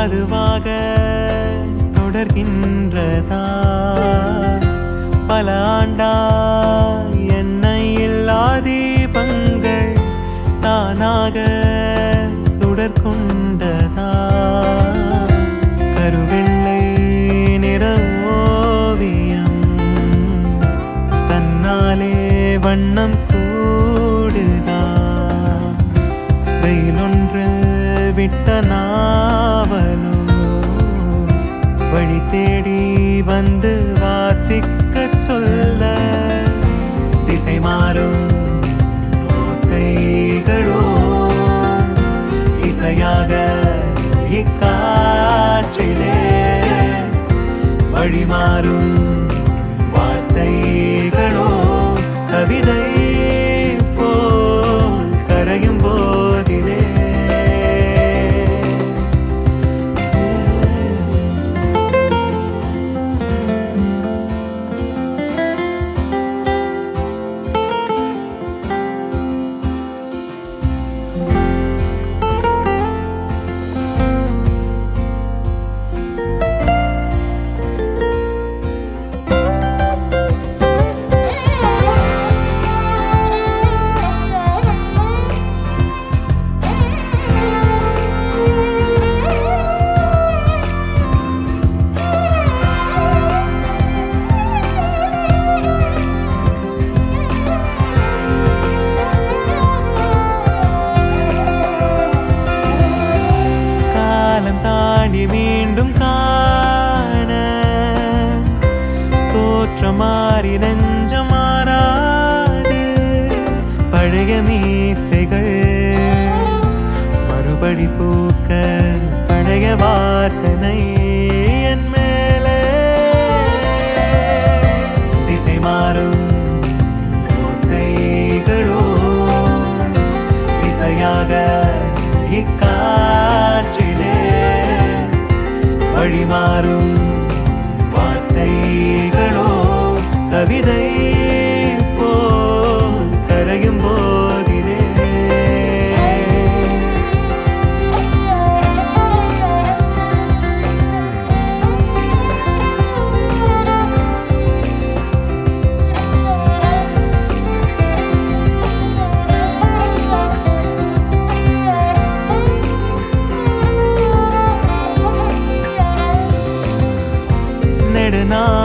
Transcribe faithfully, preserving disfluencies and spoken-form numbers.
அதுவாக தொடர்கின்றதா பல ஆண்டாய் எண்ணெய் இல்லா தீபங்கள் தானாக சுடர்கொண்டதா கருவெள்ளை நிற ஓவியம் தன்னாலே வண்ணம் கூடுதா வெயிலொன்றில் விட்ட நாவலோ வழி தேடி வந்து வாசிக்க சொல்ல திசை மாறும் ஓசைகளோ இசையாக இக்காற்றிலே வழி மாறும் வார்த்தைகளோ கவிதை போல் கரையும் போதிலே தாண்டி மீண்டும் காண தோற்றமாறி நெஞ்ச மாறாது பழைய மீசைகள் மறுபடி பூக்க பழைய வாசனை என் மேலே திசை மாறும் ஓசைகளோ இசையாக இக்காற்றிலே வழி மாறும் வார்த்தைகளோ கவிதை போல் கரையும் போதிலே நெடுநாள்